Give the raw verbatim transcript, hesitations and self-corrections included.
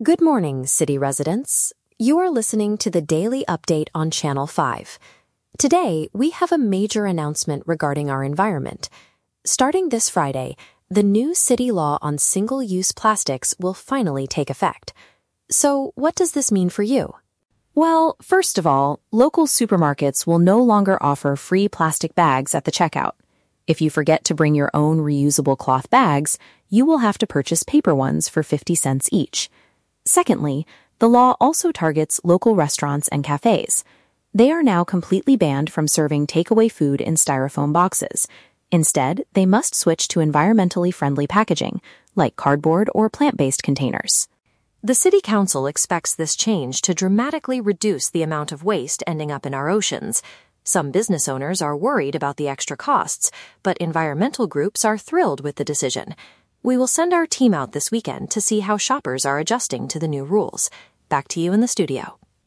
Good morning, city residents. You are listening to the Daily Update on Channel five. Today, we have a major announcement regarding our environment. Starting this Friday, the new city law on single-use plastics will finally take effect. So, what does this mean for you? Well, first of all, local supermarkets will no longer offer free plastic bags at the checkout. If you forget to bring your own reusable cloth bags, you will have to purchase paper ones for fifty cents each. Secondly, the law also targets local restaurants and cafes. They are now completely banned from serving takeaway food in styrofoam boxes. Instead, they must switch to environmentally friendly packaging, like cardboard or plant-based containers. The City Council expects this change to dramatically reduce the amount of waste ending up in our oceans. Some business owners are worried about the extra costs, but environmental groups are thrilled with the decision. We will send our team out this weekend to see how shoppers are adjusting to the new rules. Back to you in the studio.